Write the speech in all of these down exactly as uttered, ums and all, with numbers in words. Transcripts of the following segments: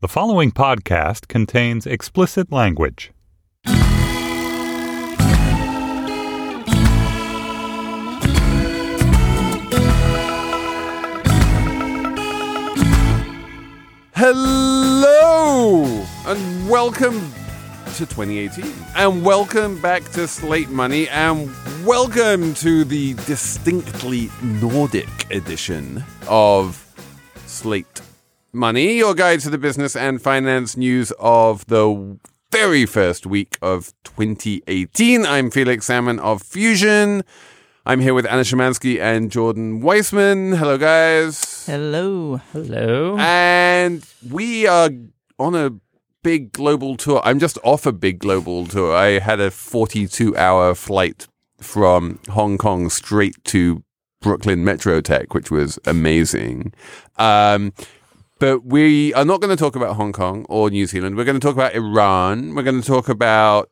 The following podcast contains explicit language. Hello and welcome to twenty eighteen, and welcome back to Slate Money, and welcome to the distinctly Nordic edition of Slate Money, your guide to the business and finance news of the very first week of twenty eighteen. I'm Felix Salmon of Fusion. I'm here with Anna Szymanski and Jordan Weissman. Hello, guys. Hello. Hello. And we are on a big global tour. I'm just off a big global tour. I had a forty-two hour flight from Hong Kong straight to Brooklyn Metro Tech, which was amazing. Um, but we are not going to talk about Hong Kong or New Zealand. We're going to talk about Iran. We're going to talk about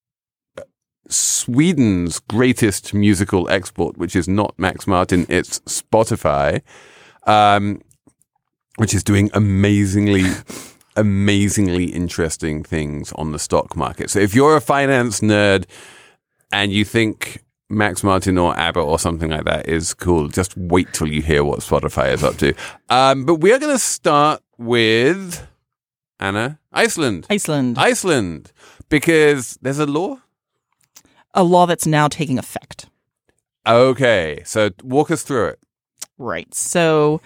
Sweden's greatest musical export, which is not Max Martin, it's Spotify, um, which is doing amazingly, amazingly interesting things on the stock market. So if you're a finance nerd and you think Max Martin or ABBA or something like that is cool, just wait till you hear what Spotify is up to. Um, but we are going to start with, Anna, Iceland. Iceland. Iceland, because there's a law. A law that's now taking effect. Okay, so walk us through it. Right. So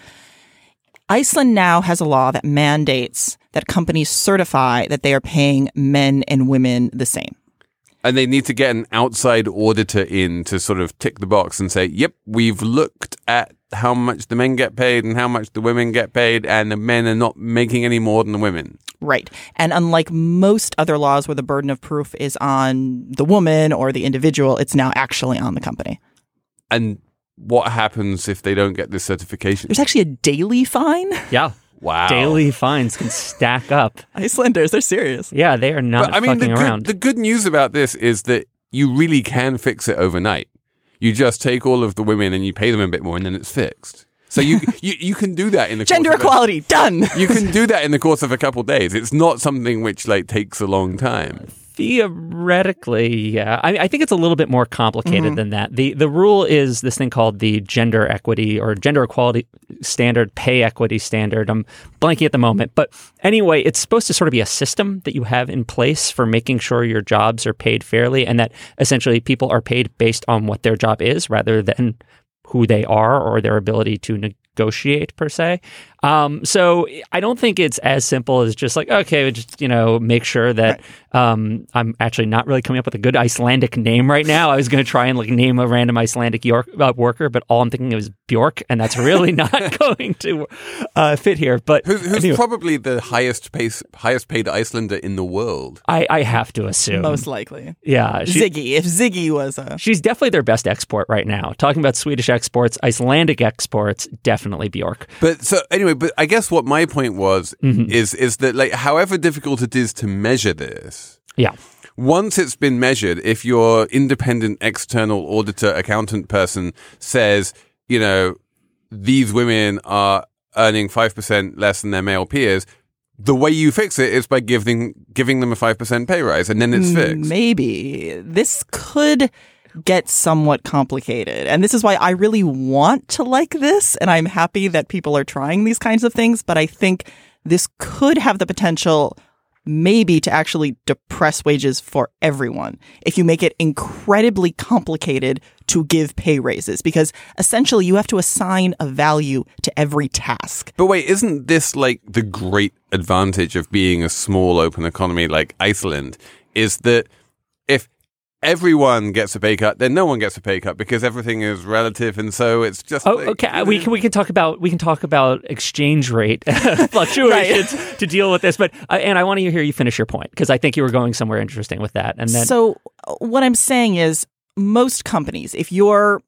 Iceland now has a law that mandates that companies certify that they are paying men and women the same. And they need to get an outside auditor in to sort of tick the box and say, yep, we've looked at how much the men get paid and how much the women get paid, and the men are not making any more than the women. Right. And unlike most other laws where the burden of proof is on the woman or the individual, it's now actually on the company. And what happens if they don't get this certification? There's actually a daily fine. Yeah. Wow. Daily fines can stack up. Icelanders, they're serious. Yeah, they are not but, I mean, fucking the around. Good, the good news about this is that you really can fix it overnight. You just take all of the women and you pay them a bit more, and then it's fixed. So you you, you can do that in the Gender course of equality, a, done. You can do that in the course of a couple of days. It's not something which like takes a long time. Theoretically, yeah. I, I think it's a little bit more complicated Mm-hmm. than that. The the rule is this thing called the gender equity or gender equality standard, pay equity standard. I'm blanking at the moment. But anyway, it's supposed to sort of be a system that you have in place for making sure your jobs are paid fairly, and that essentially people are paid based on what their job is rather than who they are or their ability to negotiate per se. Um, so I don't think it's as simple as just like, okay, just, you know, make sure that right. um, I'm actually not really coming up with a good Icelandic name right now. I was going to try and like name a random Icelandic York, uh, worker, but all I'm thinking of is Bjork, and that's really not going to uh, fit here. But Who's, who's anyway, probably the highest pace, highest paid Icelander in the world? I, I have to assume. Most likely. Yeah. She, Ziggy. If Ziggy was a... She's definitely their best export right now. Talking about Swedish exports, Icelandic exports, definitely Bjork. But so anyway, but I guess what my point was Mm-hmm. is is that like however difficult it is to measure this, Yeah. once it's been measured, if your independent external auditor accountant person says, you know, these women are earning five percent less than their male peers, the way you fix it is by giving giving them a five percent pay rise, and then it's fixed. Maybe. This could get somewhat complicated. And this is why I really want to like this. And I'm happy that people are trying these kinds of things. But I think this could have the potential maybe to actually depress wages for everyone if you make it incredibly complicated to give pay raises, because essentially you have to assign a value to every task. But wait, isn't this like the great advantage of being a small open economy like Iceland, is that if everyone gets a pay cut, then no one gets a pay cut because everything is relative, and so it's just. Oh, like, okay. you know. We can we can talk about we can talk about exchange rate fluctuations to deal with this, but uh, and I want to hear you finish your point because I think you were going somewhere interesting with that. And then, so what I'm saying is, most companies, if you're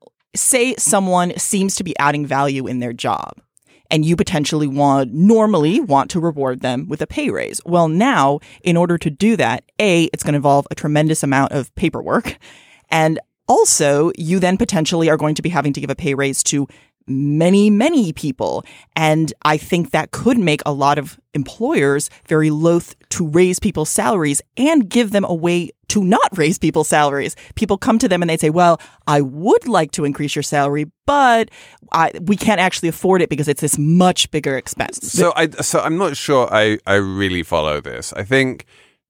say someone seems to be adding value in their job, and you potentially want normally want to reward them with a pay raise. Well, now, in order to do that, A, it's going to involve a tremendous amount of paperwork. And also, you then potentially are going to be having to give a pay raise to many, many people. And I think that could make a lot of employers very loath to raise people's salaries and give them a way to not raise people's salaries. People come to them and they say, well, I would like to increase your salary, but I, we can't actually afford it because it's this much bigger expense. So, I, so I'm not sure I, I really follow this. I think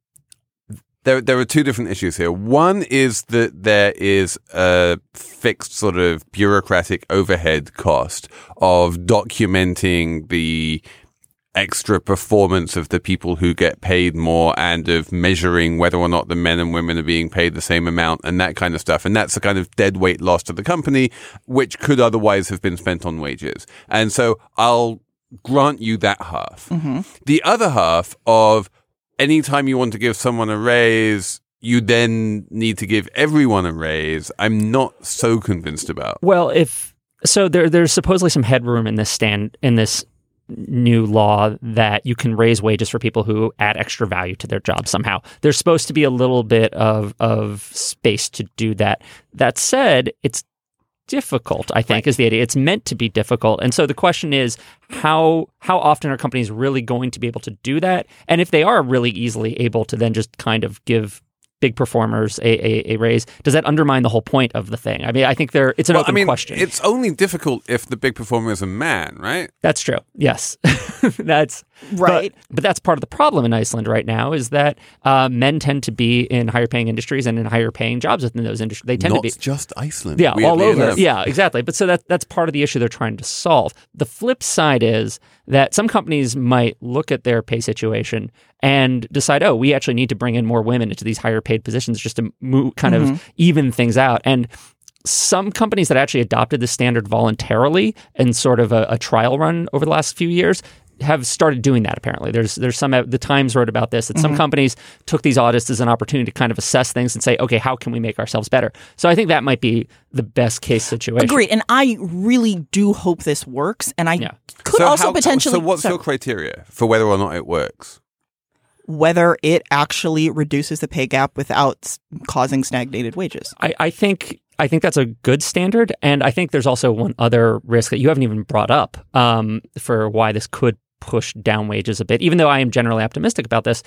There, there are two different issues here. One is that there is a fixed sort of bureaucratic overhead cost of documenting the extra performance of the people who get paid more and of measuring whether or not the men and women are being paid the same amount and that kind of stuff. And that's a kind of dead weight loss to the company, which could otherwise have been spent on wages. And so I'll grant you that half. Mm-hmm. The other half of anytime you want to give someone a raise, you then need to give everyone a raise, I'm not so convinced about. Well, if so, there there's supposedly some headroom in this stand in this new law that you can raise wages for people who add extra value to their job somehow. There's supposed to be a little bit of of space to do that. That said, it's difficult, I think, right. is the idea. It's meant to be difficult. And so the question is, how how often are companies really going to be able to do that? And if they are really easily able to then just kind of give big performers a, a, a raise, does that undermine the whole point of the thing? I mean, I think there it's an well, open I mean, question. It's only difficult if the big performer is a man, right? That's true. Yes. That's right. But, but that's part of the problem in Iceland right now is that uh, men tend to be in higher paying industries and in higher paying jobs within those industries. They tend Not to be just Iceland. Yeah, all over. Enough. Yeah, exactly. But so that that's part of the issue they're trying to solve. The flip side is that some companies might look at their pay situation and decide, oh, we actually need to bring in more women into these higher paid positions just to move, kind mm-hmm. of even things out. And some companies that actually adopted the standard voluntarily and sort of a, a trial run over the last few years have started doing that. Apparently, there's there's some the Times wrote about this that mm-hmm. some companies took these audits as an opportunity to kind of assess things and say, okay, how can we make ourselves better? So I think that might be the best case situation. Agreed, and I really do hope this works. And I yeah. could so also how, potentially. So what's so, your criteria for whether or not it works? Whether it actually reduces the pay gap without causing stagnated wages. I, I think. I think that's a good standard. And I think there's also one other risk that you haven't even brought up um, for why this could push down wages a bit, even though I am generally optimistic about this,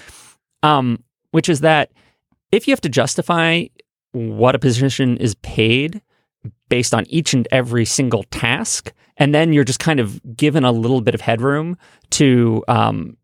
um, which is that if you have to justify what a position is paid based on each and every single task, and then you're just kind of given a little bit of headroom to um,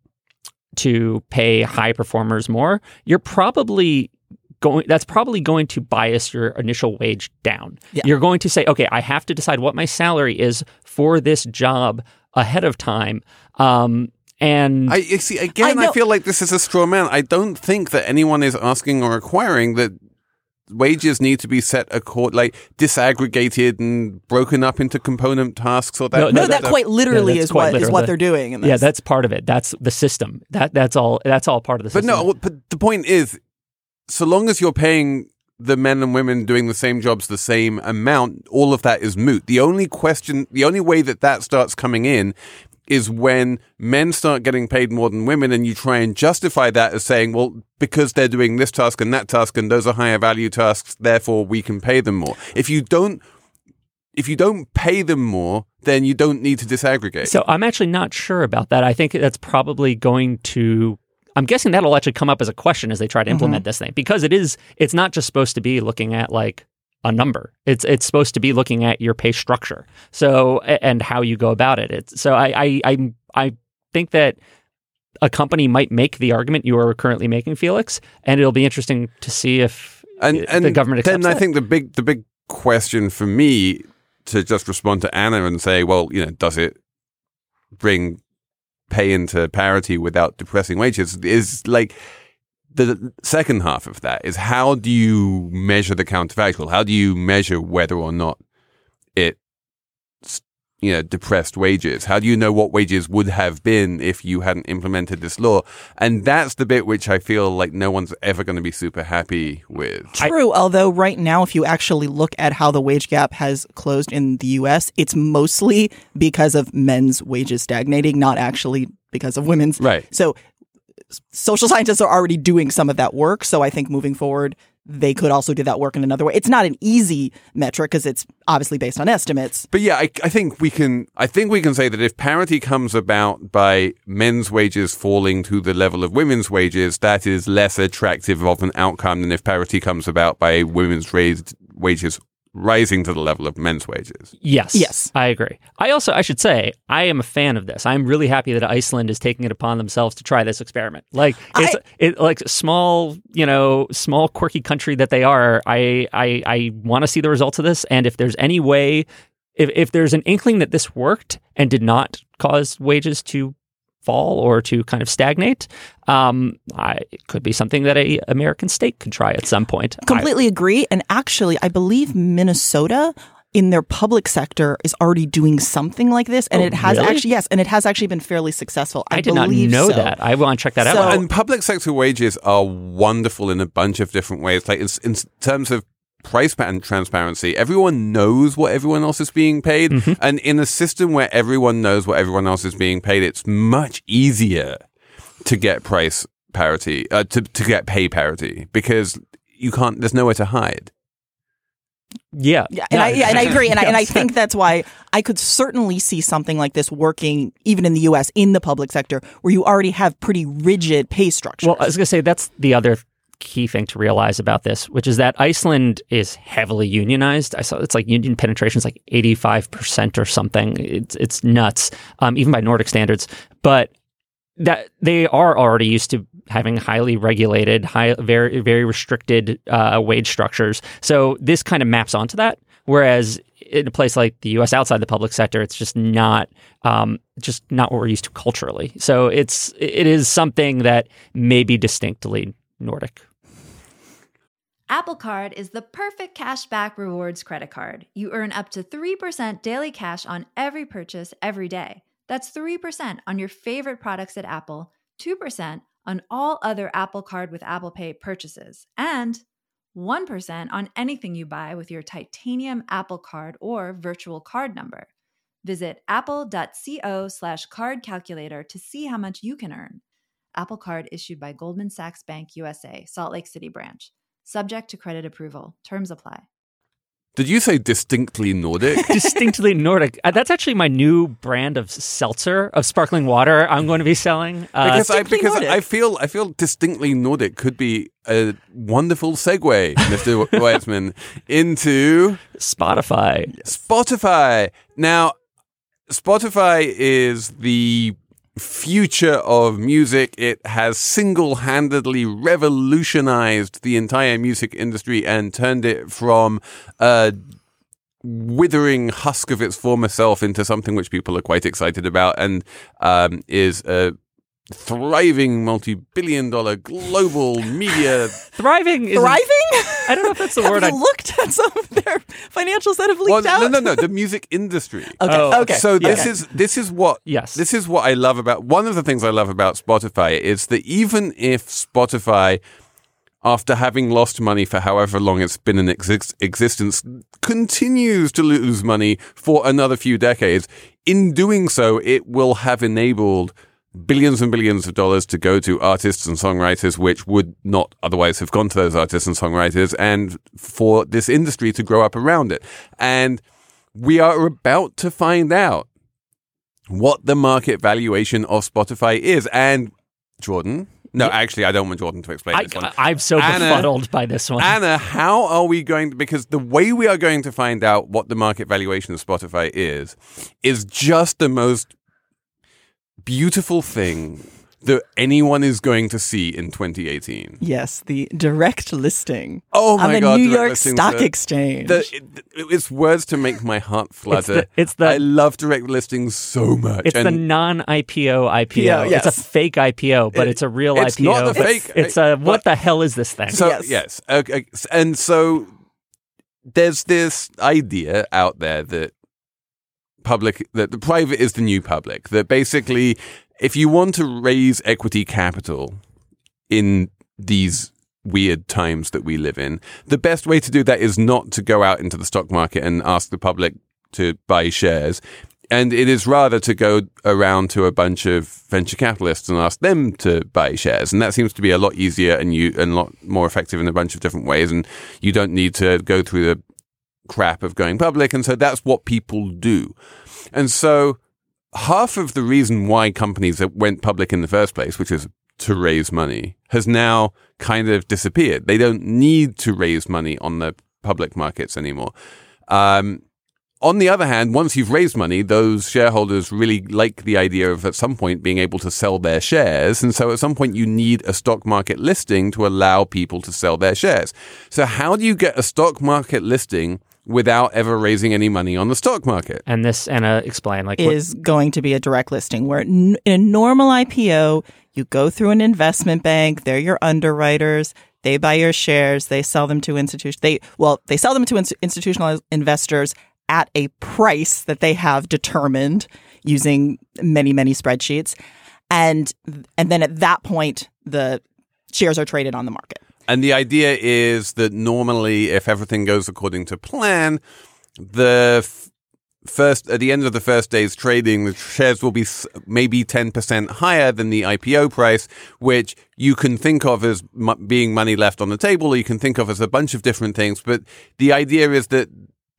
to pay high performers more, you're probably Going, that's probably going to bias your initial wage down. Yeah. You're going to say, okay, I have to decide what my salary is for this job ahead of time. Um, and I see again, I, I feel like this is a straw man. I don't think that anyone is asking or requiring that wages need to be set accord, like disaggregated and broken up into component tasks or that. No, no, no that that, quite literally yeah, is quite what literal. is what they're doing. In this. Yeah, that's part of it. That's the system. That that's all. That's all part of the but system. no, but the point is, so long as you're paying the men and women doing the same jobs the same amount, all of that is moot. The only question, the only way that that starts coming in is when men start getting paid more than women and you try and justify that as saying, well, because they're doing this task and that task and those are higher value tasks, therefore we can pay them more. If you don't, if you don't pay them more, then you don't need to disaggregate. So I'm actually not sure about that. I think that's probably going to I'm guessing that'll actually come up as a question as they try to implement mm-hmm. this thing, because it is, it's not just supposed to be looking at like a number. It's it's supposed to be looking at your pay structure. So, and how you go about it. It's, so I, I, I, I think that a company might make the argument you are currently making, Felix, and it'll be interesting to see if and, and the government accepts then I that. think the big, the big question for me to just respond to Anna and say, well, you know, does it bring pay into parity without depressing wages, is like the second half of that is how do you measure the counterfactual? How do you measure whether or not it, you know, depressed wages? How do you know what wages would have been if you hadn't implemented this law? And that's the bit which I feel like no one's ever going to be super happy with. True, I, although right now, if you actually look at how the wage gap has closed in the U S, it's mostly because of men's wages stagnating, not actually because of women's. Right. So social scientists are already doing some of that work. So I think moving forward, they could also do that work in another way. It's not an easy metric because it's obviously based on estimates. But yeah, I, I think we can. I think we can say that if parity comes about by men's wages falling to the level of women's wages, that is less attractive of an outcome than if parity comes about by women's raised wages rising to the level of men's wages. Yes. Yes. I agree. I also, I should say, I am a fan of this. I'm really happy that Iceland is taking it upon themselves to try this experiment. Like, it's I, it, like small, you know, small, quirky country that they are. I, I, I want to see the results of this. And if there's any way, if, if there's an inkling that this worked and did not cause wages to fall or to kind of stagnate, um, I, it could be something that a American state could try at some point. completely agree. And actually, I believe Minnesota in their public sector is already doing something like this. And Oh, it has really? actually, yes, and it has actually been fairly successful. I, I did not believe know so. that. I want to check that So- out. And public sector wages are wonderful in a bunch of different ways. Like in, in terms of price pattern transparency, everyone knows what everyone else is being paid. Mm-hmm. And in a system where everyone knows what everyone else is being paid, it's much easier to get price parity, uh, to, to get pay parity, because you can't, there's nowhere to hide. Yeah. Yeah, and Yeah. I yeah, and I agree, and I and I Yes. think that's why I could certainly see something like this working even in the U S in the public sector, where you already have pretty rigid pay structures. Well, I was going to say that's the other key thing to realize about this, which is that Iceland is heavily unionized. I saw it's like union penetration is like eighty-five percent or something. It's it's nuts, um, even by Nordic standards. But that they are already used to having highly regulated, high, very very restricted uh, wage structures. So this kind of maps onto that. Whereas in a place like the U S outside the public sector, it's just not um, just not what we're used to culturally. So it's it is something that may be distinctly Nordic. Apple Card is the perfect cashback rewards credit card. You earn up to three percent daily cash on every purchase every day. That's three percent on your favorite products at Apple, two percent on all other Apple Card with Apple Pay purchases, and one percent on anything you buy with your titanium Apple Card or virtual card number. Visit apple.co slash card calculator to see how much you can earn. Apple Card issued by Goldman Sachs Bank U S A, Salt Lake City branch. Subject to credit approval. Terms apply. Did you say distinctly Nordic? Distinctly Nordic. Uh, that's actually my new brand of seltzer, of sparkling water I'm going to be selling. Uh, Because I distinctly because Nordic. I feel I feel distinctly Nordic could be a wonderful segue, Mister Weitzman, into Spotify. Spotify. Now, Spotify is the future of music. It has single-handedly revolutionized the entire music industry and turned it from a withering husk of its former self into something which people are quite excited about, and um, is a thriving multi-billion dollar global media. Thriving is Thriving? I don't know if that's the Have word. you I, looked at some of their financials that have Well, leaked out? no, no, no, the music industry. Okay, Oh, okay. So this okay. is this is what Yes. this is what I love about one of the things I love about Spotify is that even if Spotify, after having lost money for however long it's been in exist- existence, continues to lose money for another few decades, in doing so, it will have enabled billions and billions of dollars to go to artists and songwriters, which would not otherwise have gone to those artists and songwriters, and for this industry to grow up around it. And we are about to find out what the market valuation of Spotify is. And Jordan, no, actually, I don't want Jordan to explain I, this one. I'm so Anna- befuddled by this one. Anna, how are we going to, because the way we are going to find out what the market valuation of Spotify is, is just the most beautiful thing that anyone is going to see in twenty eighteen. Yes, the direct listing Oh my on the God, New direct York listings Stock are- Exchange. The, it, it's words to make my heart flutter. the- it's the- I love direct listings so much. It's the and non-I P O I P O. P O, yes. It's a fake I P O, but It- it's a real it's I P O. not the but fake- It's a what but- the hell is this thing? So Yes. yes, okay. And so there's this idea out there that public, that the private is the new public. That basically, if you want to raise equity capital in these weird times that we live in, the best way to do that is not to go out into the stock market and ask the public to buy shares. And it is rather to go around to a bunch of venture capitalists and ask them to buy shares. And that seems to be a lot easier and you and a lot more effective in a bunch of different ways. And you don't need to go through the crap of going public. And so that's what people do. And so half of the reason why companies that went public in the first place, which is to raise money, has now kind of disappeared. They don't need to raise money on the public markets anymore. Um, On the other hand, once you've raised money, those shareholders really like the idea of at some point being able to sell their shares. And so at some point you need a stock market listing to allow people to sell their shares. So how do you get a stock market listing without ever raising any money on the stock market? And this, Anna, explain. Like, what- is going to be a direct listing where in a normal I P O, you go through an investment bank, they're your underwriters, they buy your shares, they sell them to institutions. They, well, they sell them to ins- institutional investors at a price that they have determined using many, many spreadsheets. And and then at that point, the shares are traded on the market. And the idea is that normally, if everything goes according to plan, the f- first at the end of the first day's trading, the shares will be s- maybe ten percent higher than the I P O price, which you can think of as m- being money left on the table, or you can think of as a bunch of different things. But the idea is that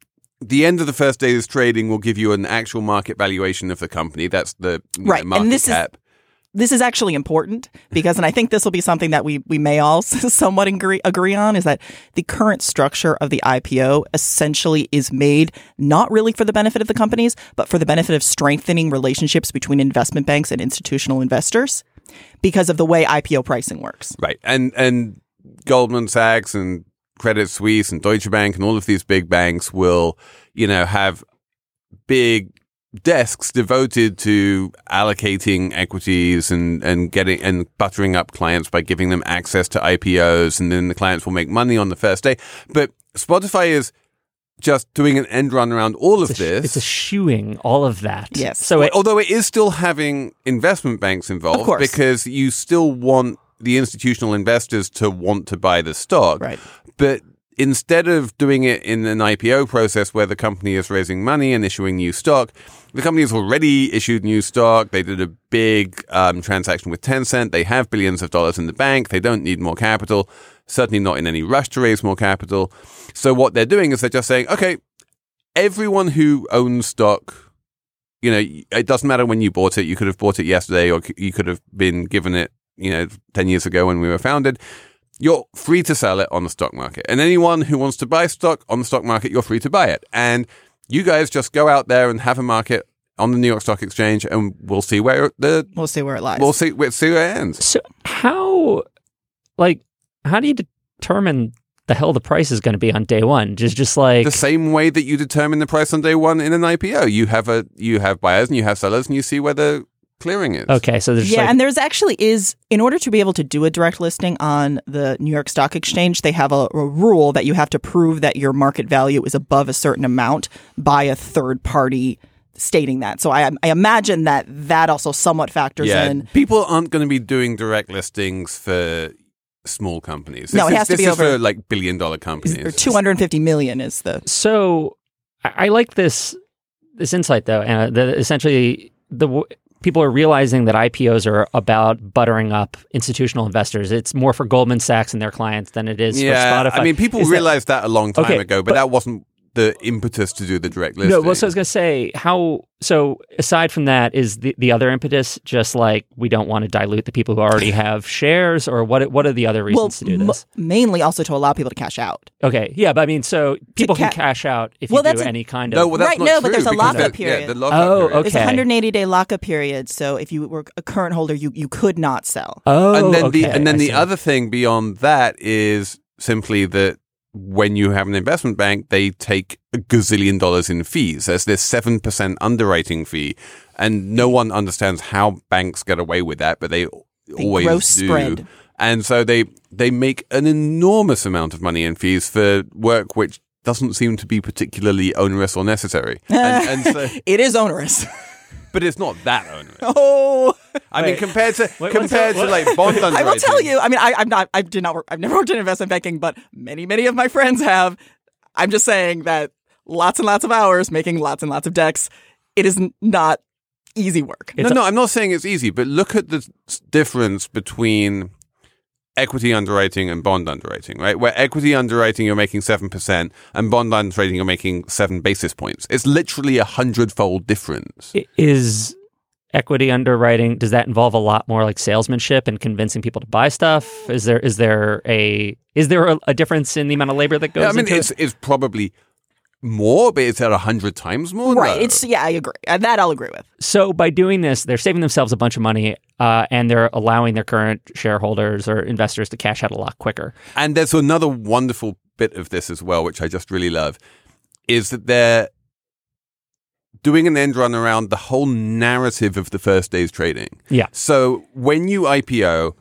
the end of the first day's trading will give you an actual market valuation of the company. That's the you know, Right. market And this is- cap. This is actually important because, and I think this will be something that we, we may all somewhat agree, agree on, is that the current structure of the I P O essentially is made not really for the benefit of the companies, but for the benefit of strengthening relationships between investment banks and institutional investors because of the way I P O pricing works. Right. And and Goldman Sachs and Credit Suisse and Deutsche Bank and all of these big banks will, you know, have big desks devoted to allocating equities and, and getting and buttering up clients by giving them access to I P Os, and then the clients will make money on the first day. But Spotify is just doing an end run around all of it's a, this. it's eschewing all of that. Yes. So it, Although it is still having investment banks involved, Of course. because you still want the institutional investors to want to buy the stock. Right. But instead of doing it in an I P O process where the company is raising money and issuing new stock, the company has already issued new stock. They did a big um, transaction with Tencent. They have billions of dollars in the bank. They don't need more capital, certainly not in any rush to raise more capital. So what they're doing is they're just saying, okay, everyone who owns stock, you know, it doesn't matter when you bought it. You could have bought it yesterday, or you could have been given it, you know, ten years ago when we were founded. You're free to sell it on the stock market. And anyone who wants to buy stock on the stock market, you're free to buy it. And you guys just go out there and have a market on the New York Stock Exchange, and we'll see where the We'll see where it lies. we'll see, we'll see where it ends. so how, like, how do you determine the hell the price is going to be on day one? Just, just like The same way that you determine the price on day one in an I P O. You have a you have buyers and you have sellers, and you see where the clearing is. okay, so there's just Yeah, like, and there's actually is, in order to be able to do a direct listing on the New York Stock Exchange, they have a, a rule that you have to prove that your market value is above a certain amount by a third party stating that. So I, I imagine that that also somewhat factors Yeah, in. people aren't going to be doing direct listings for small companies. This No, it is, has to this be is over- for like billion dollar companies. Or two hundred fifty million is the. so I, I like this this insight though, and that essentially the w- people are realizing that I P Os are about buttering up institutional investors. It's more for Goldman Sachs and their clients than it is Yeah, for Spotify. I mean, people Is that- realized that, a long time Okay, ago, but, but- that wasn't the impetus to do the direct listing. No, well, so I was going to say, how, so aside from that, is the, the other impetus just like we don't want to dilute the people who already have shares, or what What are the other reasons Well, to do m- this? mainly also to allow people to cash out. Okay, yeah, but I mean, so people can ca- cash out if Well, you do that's a- any kind no, of... well, that's Right, not no, true, but there's a because lockup the- Yeah, period. the lockup Oh, period. There's a Okay. one hundred eighty day lockup period. So if you were a current holder, you, you could not sell. Oh, and then okay, the and then I the see. other thing beyond that is simply that when you have an investment bank, they take a gazillion dollars in fees. There's this seven percent underwriting fee, and no one understands how banks get away with that, but they, The always gross do. spread. And so they they make an enormous amount of money in fees for work which doesn't seem to be particularly onerous or necessary. And, and so, It is onerous. but it's not that onerous. oh. I mean, Wait. compared to what's compared that? to like bond underwriting. I will tell you. I mean, I, I'm not. I did not work. I've never worked in investment banking, but many, many of my friends have. I'm just saying that lots and lots of hours making lots and lots of decks it is n- not easy work. No, no, I'm not saying it's easy, but look at the s- difference between equity underwriting and bond underwriting, right? Where equity underwriting you're making seven percent and bond underwriting you're making seven basis points. It's literally a hundredfold difference. Is equity underwriting, does that involve a lot more like salesmanship and convincing people to buy stuff? Is there is there a is there a, a difference in the amount of labor that goes Yeah, I mean, into it's, it? it's probably more, but it's at a hundred times more. Right. though. It's yeah, I agree. And that I'll agree with. So by doing this, they're saving themselves a bunch of money, uh, and they're allowing their current shareholders or investors to cash out a lot quicker. And there's another wonderful bit of this as well, which I just really love, is that they're doing an end run around the whole narrative of the first day's trading. Yeah. So when you I P O,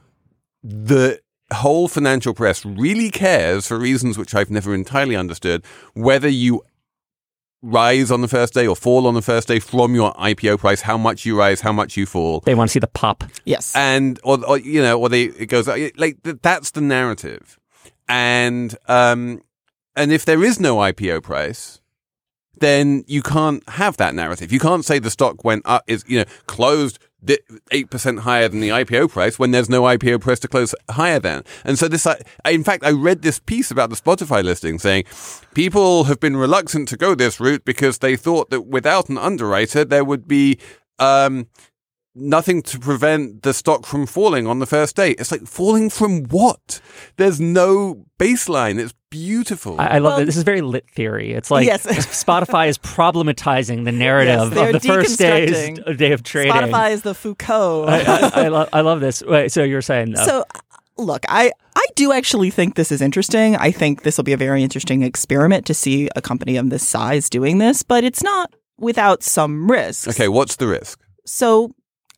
the whole financial press really cares, for reasons which I've never entirely understood, whether you rise on the first day or fall on the first day from your I P O price, how much you rise, how much you fall. They want to see the pop. Yes. And, or, or you know, or they, it goes, like, that's the narrative. And, um, and if there is no I P O price, then you can't have that narrative. You can't say the stock went up, is, you know, closed eight percent higher than the I P O price when there's no I P O price to close higher than. And so this, I, in fact, I read this piece about the Spotify listing saying people have been reluctant to go this route because they thought that without an underwriter, there would be, um, nothing to prevent the stock from falling on the first day. It's like, falling from what? There's no baseline. It's beautiful. I, I love Well- it. This is very lit theory. It's like Yes. Spotify is problematizing the narrative they're of the first day's deconstructing. day of trading. Spotify is the Foucault. I, I, I, lo- I love this. Wait, so you're saying though? So, look, I, I do actually think this is interesting. I think this will be a very interesting experiment to see a company of this size doing this, but it's not without some risks. Okay, what's the risk? So,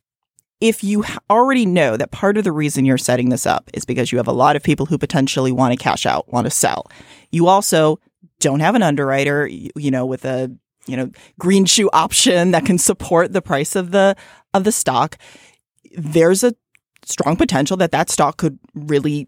if you h- already know that part of the reason you're setting this up is because you have a lot of people who potentially want to cash out, want to sell, you also don't have an underwriter, you, you know, with a you know green shoe option that can support the price of the of the stock. There's a strong potential that that stock could really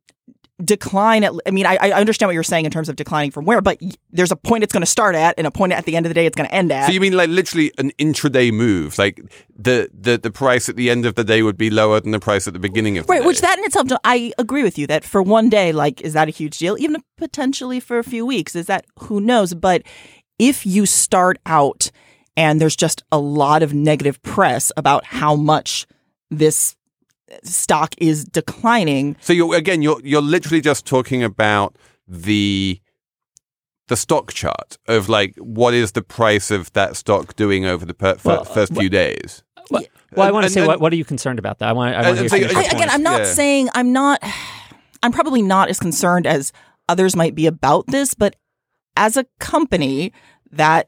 decline at, I mean, I, I understand what you're saying in terms of declining from where, but y- there's a point it's going to start at and a point at the end of the day it's going to end at. So you mean like literally an intraday move? Like the, the, the price at the end of the day would be lower than the price at the beginning of the Right, day? which that in itself, I agree with you that for one day, like, is that a huge deal? Even potentially for a few weeks, is that, who knows? But if you start out and there's just a lot of negative press about how much this stock is declining. So you're, again, you're you're literally just talking about the the stock chart of like what is the price of that stock doing over the per, Well, first few days. well, well, I want to and- say, and- what, what are you concerned about? That I want. I want and to so hear you- your I, Good again, point. I'm not Yeah. saying I'm not, I'm probably not as concerned as others might be about this, but as a company that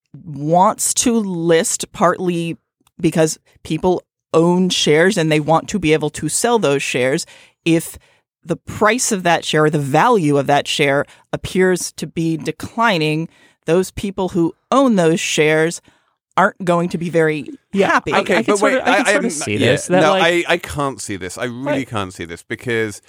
wants to list partly because people own shares and they want to be able to sell those shares, if the price of that share or the value of that share appears to be declining, those people who own those shares aren't going to be very Yeah, happy. I- Okay, I can but sort wait, of- I can sort of haven't- see yeah, this, that, no, like- I, I can't see this. I really Right. can't see this because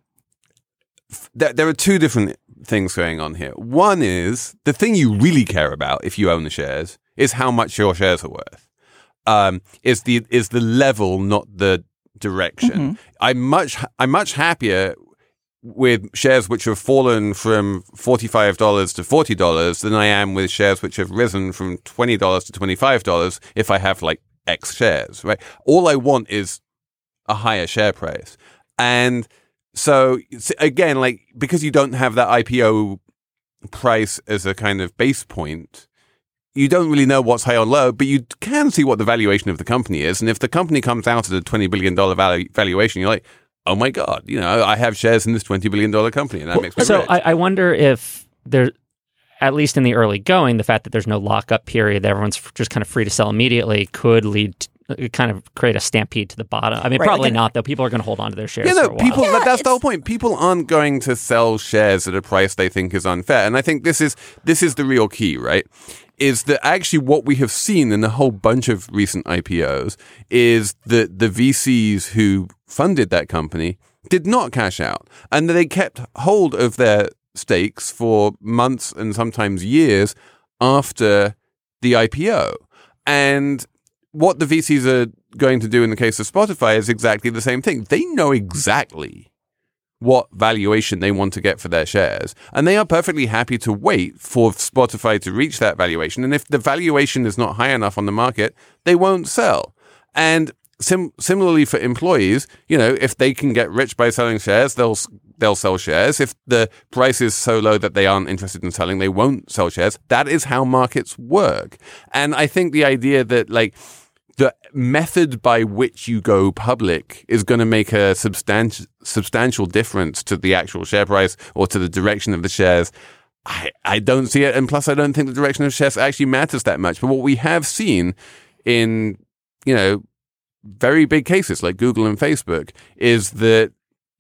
f- there, there are two different things going on here. One is the thing you really care about if you own the shares is how much your shares are worth. Um, is the is the level, not the direction. Mm-hmm. I'm much I'm much happier with shares which have fallen from forty-five dollars to forty dollars than I am with shares which have risen from twenty dollars to twenty-five dollars if I have like X shares, right? All I want is a higher share price. And so s- again, like because you don't have that I P O price as a kind of base point, you don't really know what's high or low, but you can see what the valuation of the company is. And if the company comes out at a twenty billion dollars valu- valuation, you're like, oh my God, you know, I have shares in this twenty billion dollars company and that makes me So rich. I, I wonder if there, at least in the early going, the fact that there's no lockup period, that everyone's f- just kind of free to sell immediately, could lead to uh, kind of create a stampede to the bottom. I mean, Right, probably like an- not though. People are going to hold on to their shares. Yeah, for no, a while. people. Yeah, that, that's the it's- whole point. People aren't going to sell shares at a price they think is unfair, and I think this is this is the real key, right? Is that actually what we have seen in a whole bunch of recent I P Os is that the V Cs who funded that company did not cash out, and that they kept hold of their stakes for months and sometimes years after the I P O. And what the V Cs are going to do in the case of Spotify is exactly the same thing. They know exactly what valuation they want to get for their shares. And they are perfectly happy to wait for Spotify to reach that valuation. And if the valuation is not high enough on the market, they won't sell. And sim- similarly for employees, you know, if they can get rich by selling shares, they'll they'll sell shares. If the price is so low that they aren't interested in selling, they won't sell shares. That is how markets work. And I think the idea that, like, the method by which you go public is going to make a substantial substantial difference to the actual share price or to the direction of the shares. I, I don't see it. And plus, I don't think the direction of shares actually matters that much. But what we have seen in, you know, very big cases like Google and Facebook is that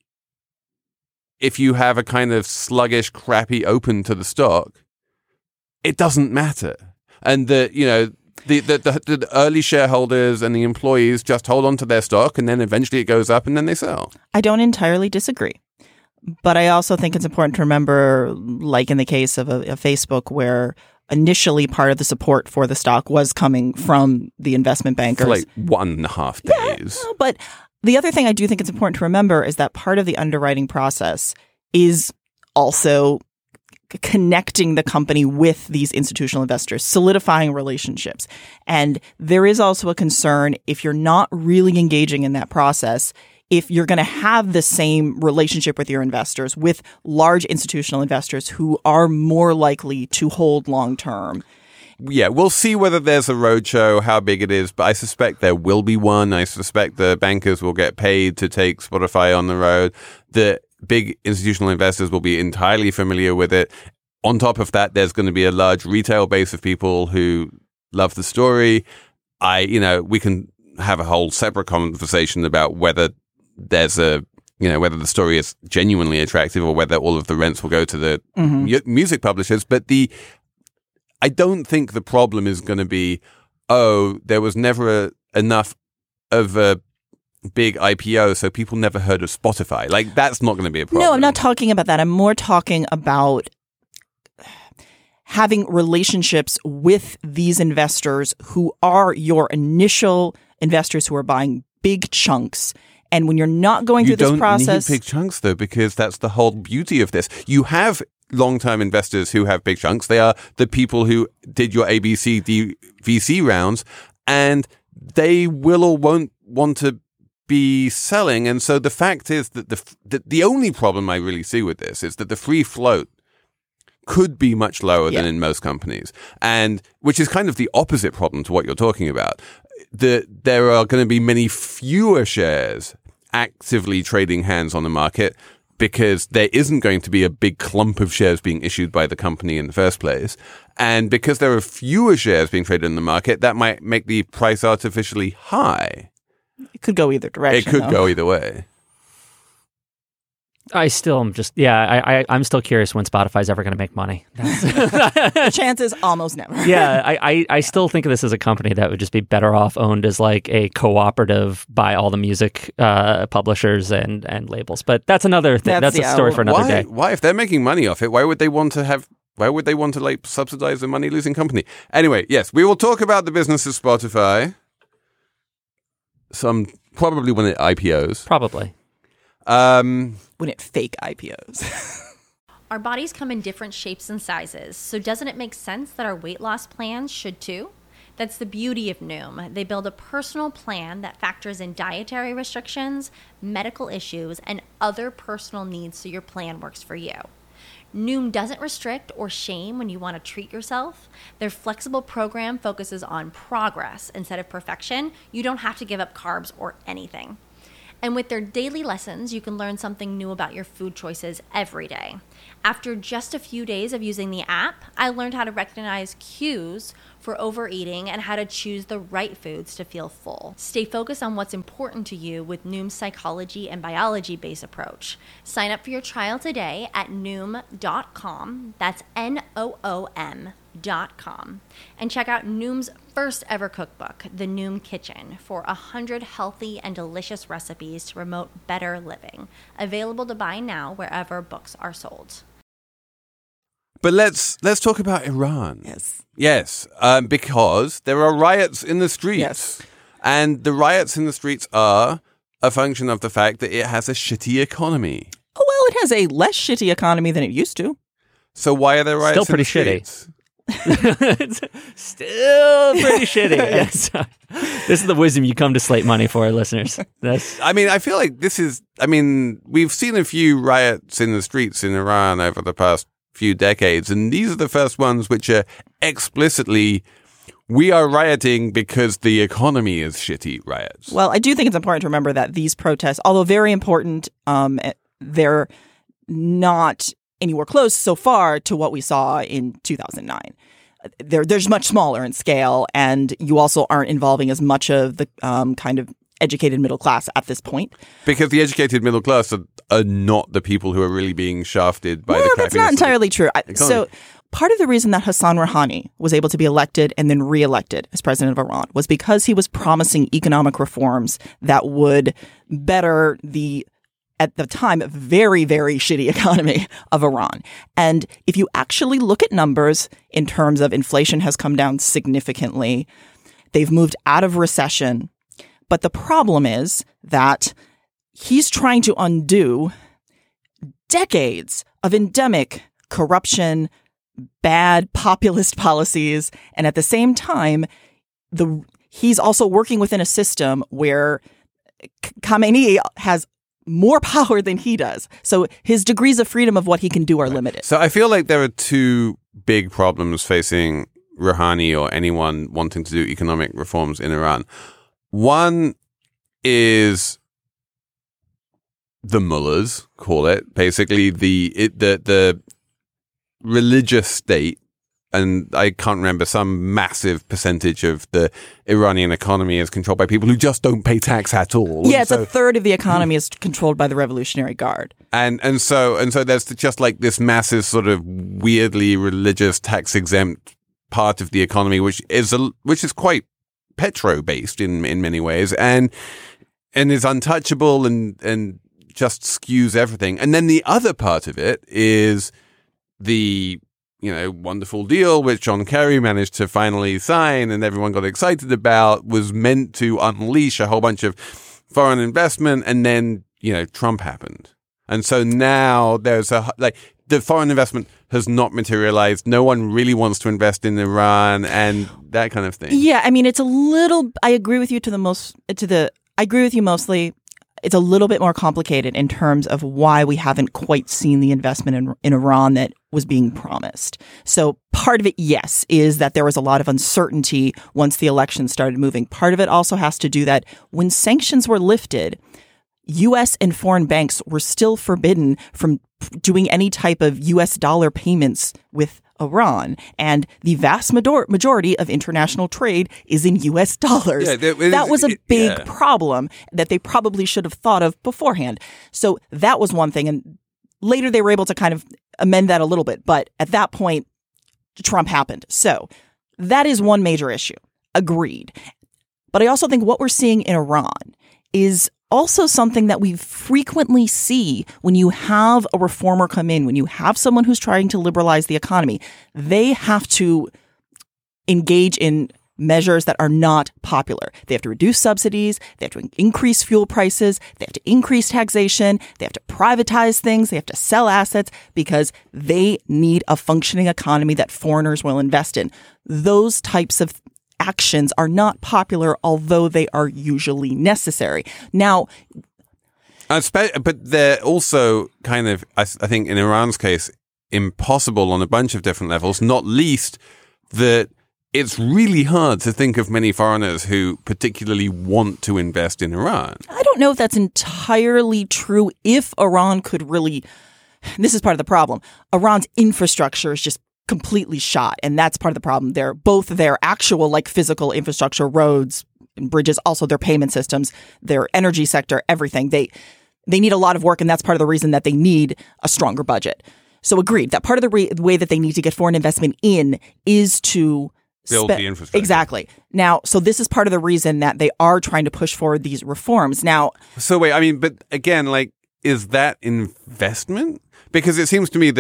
if you have a kind of sluggish, crappy open to the stock, it doesn't matter. And that, you know, The, the, the, the early shareholders and the employees just hold on to their stock, and then eventually it goes up and then they sell. I don't entirely disagree. But I also think it's important to remember, like in the case of a, a Facebook, where initially part of the support for the stock was coming from the investment bankers. For like one and a half days. Yeah, but the other thing I do think it's important to remember is that part of the underwriting process is also connecting the company with these institutional investors, solidifying relationships. And there is also a concern if you're not really engaging in that process, if you're going to have the same relationship with your investors, with large institutional investors who are more likely to hold long term. Yeah, we'll see whether there's a roadshow, how big it is, but I suspect there will be one. I suspect the bankers will get paid to take Spotify on the road. The big institutional investors will be entirely familiar with it. On top of that, there's going to be a large retail base of people who love the story. I, you know, we can have a whole separate conversation about whether there's a, you know, whether the story is genuinely attractive or whether all of the rents will go to the Mm-hmm. mu- music publishers. But the, I don't think the problem is going to be, oh, there was never a, enough of a big I P O, so people never heard of Spotify. Like, that's not going to be a problem. No, I'm not talking about that. I'm more talking about having relationships with these investors who are your initial investors who are buying big chunks. And when you're not going you through this don't process, need big chunks, though, because that's the whole beauty of this. You have long-term investors who have big chunks. They are the people who did your A B C D V C rounds, and they will or won't want to be selling. And so the fact is that the, the the only problem I really see with this is that the free float could be much lower Yeah. than in most companies, and which is kind of the opposite problem to what you're talking about. The, there are going to be many fewer shares actively trading hands on the market because there isn't going to be a big clump of shares being issued by the company in the first place. And because there are fewer shares being traded in the market, that might make the price artificially high. it could go either direction. It could though. go either way. I still am just, yeah, I, I, I'm still curious when Spotify's ever going to make money. The chance is almost never. yeah, I, I, I still think of this as a company that would just be better off owned as like a cooperative by all the music uh, publishers and, and labels. But that's another thing. That's- That's, yeah, a story well, for another Why? day. Why, if they're making money off it, why would they want to have? Why would they want to like subsidize a money-losing company? Anyway, yes, we will talk about the business of Spotify. Some probably when it I P Os. Probably. Um, When it fake I P Os. Our bodies come in different shapes and sizes, so doesn't it make sense that our weight loss plans should too? That's the beauty of Noom. They build a personal plan that factors in dietary restrictions, medical issues, and other personal needs so your plan works for you. Noom doesn't restrict or shame when you want to treat yourself. Their flexible program focuses on progress instead of perfection. You don't have to give up carbs or anything. And with their daily lessons, you can learn something new about your food choices every day. After just a few days of using the app, I learned how to recognize cues for overeating and how to choose the right foods to feel full. Stay focused on what's important to you with Noom's psychology and biology-based approach. Sign up for your trial today at noom dot com. That's N O O M dot com. And check out Noom's first ever cookbook, The Noom Kitchen, for one hundred healthy and delicious recipes to promote better living. Available to buy now wherever books are sold. But let's let's talk about Iran. Yes. Yes, um, because there are riots in the streets. Yes. And the riots in the streets are a function of the fact that it has a shitty economy. Oh, well, it has a less shitty economy than it used to. So why are there riots Still in the pretty shitty. streets? It's still pretty shitty. Yes. This is the wisdom you come to Slate Money for, listeners. That's I mean, I feel like this is, I mean, we've seen a few riots in the streets in Iran over the past few decades, and these are the first ones which are explicitly, we are rioting because the economy is shitty riots. Well, I do think it's important to remember that these protests, although very important, um, they're not anywhere close so far to what we saw in two thousand nine. They're, they're much smaller in scale, and you also aren't involving as much of the um, kind of educated middle class at this point. Because the educated middle class are, are not the people who are really being shafted by well, the that's crappiness not of the entirely true. I, economy. so part of the reason that Hassan Rouhani was able to be elected and then reelected as president of Iran was because he was promising economic reforms that would better the, at the time, very, very shitty economy of Iran. And if you actually look at numbers in terms of inflation has come down significantly, they've moved out of recession. But the problem is that he's trying to undo decades of endemic corruption, bad populist policies, and at the same time, the he's also working within a system where Khamenei has more power than he does. So his degrees of freedom of what he can do are limited. So I feel like there are two big problems facing Rouhani or anyone wanting to do economic reforms in Iran. One is the mullahs, call it, basically the it, the the religious state, and I can't remember, some massive percentage of the Iranian economy is controlled by people who just don't pay tax at all. Yeah, And it's so, a third of the economy is controlled by the Revolutionary Guard. and and so and so there's just like this massive sort of weirdly religious tax exempt part of the economy, which is a, which is quite petro based in in many ways, and and is untouchable and and just skews everything. And then the other part of it is the, you know, wonderful deal which John Kerry managed to finally sign and everyone got excited about, was meant to unleash a whole bunch of foreign investment, and then, you know, Trump happened. And so now there's a, like, the foreign investment has not materialized. No one really wants to invest in Iran and that kind of thing. Yeah, I mean, it's a little, I agree with you to the most, to the, I agree with you mostly. It's a little bit more complicated in terms of why we haven't quite seen the investment in, in Iran that was being promised. So part of it, yes, is that there was a lot of uncertainty once the election started moving. Part of it also has to do that when sanctions were lifted, U S and foreign banks were still forbidden from doing any type of U S dollar payments with Iran, and the vast major- majority of international trade is in U S dollars. Yeah, that is- that was a it- big yeah. problem that they probably should have thought of beforehand. So that was one thing, and later they were able to kind of amend that a little bit, but at that point, Trump happened. So that is one major issue. Agreed. But I also think what we're seeing in Iran is also something that we frequently see when you have a reformer come in, when you have someone who's trying to liberalize the economy. They have to engage in measures that are not popular. They have to reduce subsidies. They have to increase fuel prices. They have to increase taxation. They have to privatize things. They have to sell assets because they need a functioning economy that foreigners will invest in. Those types of actions are not popular, although they are usually necessary. Now, I spe- but they're also kind of, I, I think in Iran's case, impossible on a bunch of different levels, not least that it's really hard to think of many foreigners who particularly want to invest in Iran. I don't know if that's entirely true. If Iran could really, this is part of the problem. Iran's infrastructure is just completely shot, and that's part of the problem. They're both their actual like physical infrastructure, roads and bridges, also their payment systems, their energy sector, everything. They they need a lot of work, and that's part of the reason that they need a stronger budget. So agreed that part of the re- way that they need to get foreign investment in is to Build spe- the infrastructure. Exactly. Now, so this is part of the reason that they are trying to push forward these reforms. Now, So wait, I mean, but again, like, is that investment? Because it seems to me that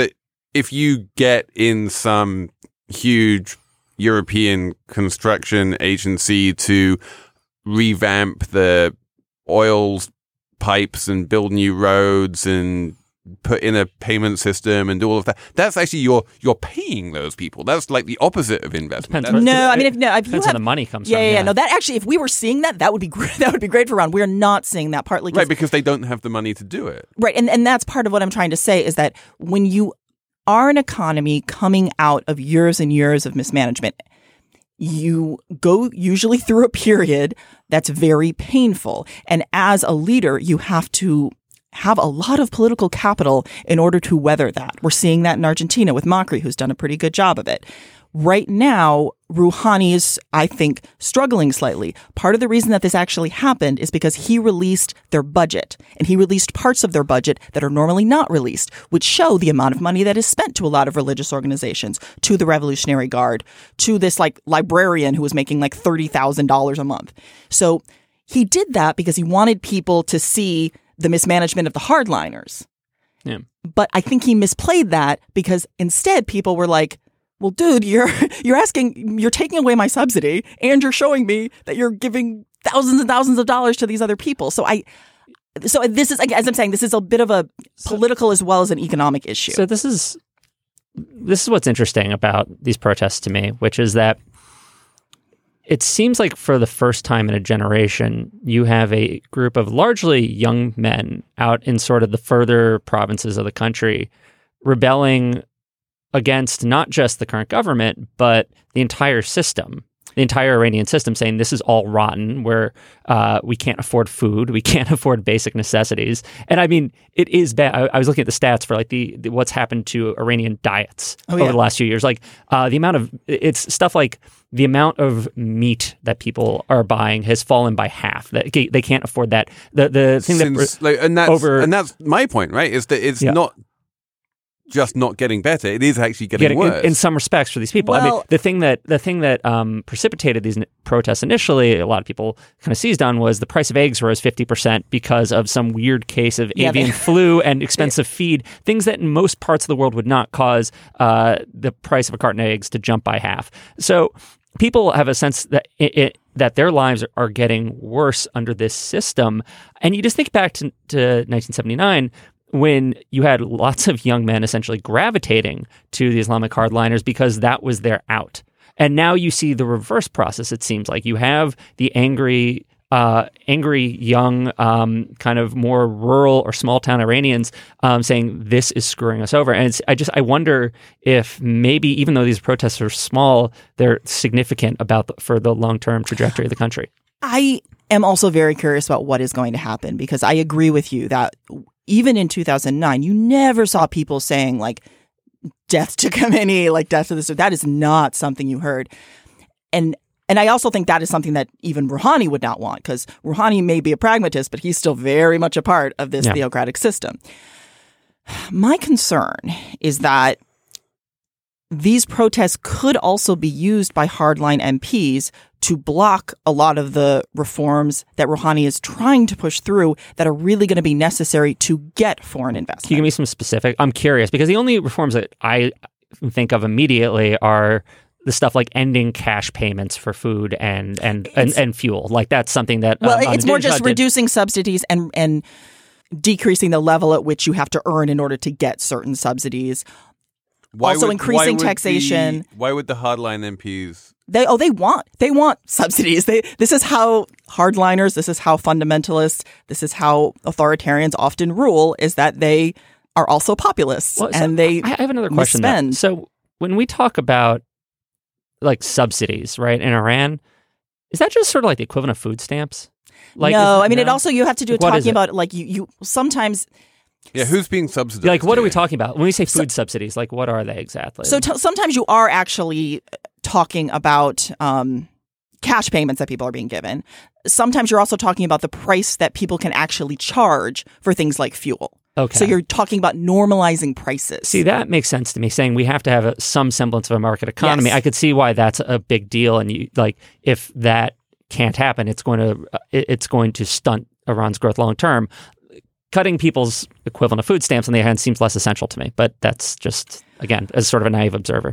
if you get in some huge European construction agency to revamp the oil pipes and build new roads and put in a payment system and do all of that, that's actually you're you're paying those people. That's like the opposite of investment. Depends No, where- I mean, if, no, if you Depends have, where the money comes yeah, from. yeah, yeah, no, that actually, if we were seeing that, that would be great. That would be great for Ron. We're not seeing that partly 'cause- Right, because they don't have the money to do it. right, and and that's part of what I'm trying to say is that when you are an economy coming out of years and years of mismanagement, you go usually through a period that's very painful, and as a leader, you have to have a lot of political capital in order to weather that. We're seeing that in Argentina with Macri, who's done a pretty good job of it. Right now, Rouhani is, I think, struggling slightly. Part of the reason that this actually happened is because he released their budget, and he released parts of their budget that are normally not released, which show the amount of money that is spent to a lot of religious organizations, to the Revolutionary Guard, to this like librarian who was making like thirty thousand dollars a month. So he did that because he wanted people to see the mismanagement of the hardliners. Yeah. But I think he misplayed that because instead people were like, well, dude, you're you're asking, you're taking away my subsidy and you're showing me that you're giving thousands and thousands of dollars to these other people. So I, so this is, as I'm saying, this is a bit of a political as well as an economic issue. So this is this is what's interesting about these protests to me, which is that it seems like for the first time in a generation, you have a group of largely young men out in sort of the further provinces of the country rebelling against not just the current government, but the entire system, the entire Iranian system, saying this is all rotten, where uh, we can't afford food, we can't afford basic necessities. And I mean, it is bad. I, I was looking at the stats for like the, the what's happened to Iranian diets Oh, over yeah. the last few years. Like uh, the amount of, it's stuff like the amount of meat that people are buying has fallen by half. That they can't afford that. The the thing Since, that like, and that's over- and that's my point, right? Is that it's Yeah. not just not getting better; it is actually getting getting- worse. in, in some respects for these people. I mean, Well- the thing that the thing that um, precipitated these n- protests initially, a lot of people kind of seized on, was the price of eggs rose fifty percent because of some weird case of Yeah, avian they- flu and expensive feed, things that in most parts of the world would not cause uh, the price of a carton of eggs to jump by half. So people have a sense that it, it that their lives are, are getting worse under this system. And you just think back to, to nineteen seventy-nine, when you had lots of young men essentially gravitating to the Islamic hardliners because that was their out. And now you see the reverse process, it seems like. You have the angry, uh, angry young, um, kind of more rural or small town Iranians um, saying, this is screwing us over. And it's, I just, I wonder if maybe, even though these protests are small, they're significant about the, for the long-term trajectory of the country. I am also very curious about what is going to happen because I agree with you that even in two thousand nine, you never saw people saying like death to Khomeini, like death to this. That is not something you heard. And and I also think that is something that even Rouhani would not want because Rouhani may be a pragmatist, but he's still very much a part of this Yeah. theocratic system. My concern is that these protests could also be used by hardline M Ps to block a lot of the reforms that Rouhani is trying to push through that are really going to be necessary to get foreign investment. Can you give me some specific? I'm curious because the only reforms that I think of immediately are the stuff like ending cash payments for food and and and, and fuel. Like that's something that well, um, it's more Ahmadinejad just did. reducing subsidies and and decreasing the level at which you have to earn in order to get certain subsidies. Why also would- increasing why would taxation. The, why would the hardline M Ps? They oh they want they want subsidies. They this is how hardliners, this is how fundamentalists, this is how authoritarians often rule, is that they are also populists Well, so and they I I have another question. though. misspend. So when we talk about like subsidies, right, in Iran, is that just sort of like the equivalent of food stamps? Like, no, is- I mean it no? also you have to do Like, what is talking it? about like you you sometimes Yeah, who's being subsidized? Like, what are we here? talking about when we say food subsidies? Like, what are they exactly? so t- sometimes you are actually talking about um, cash payments that people are being given. Sometimes you're also talking about the price that people can actually charge for things like fuel. okay. So you're talking about normalizing prices. See, that makes sense to me. Saying we have to have a, some semblance of a market economy, Yes. I could see why that's a big deal. And you like, if that can't happen, it's going to it- it's going to stunt Iran's growth long term. cutting people's equivalent of food stamps on the other hand seems less essential to me. But that's just, again, as sort of a naive observer.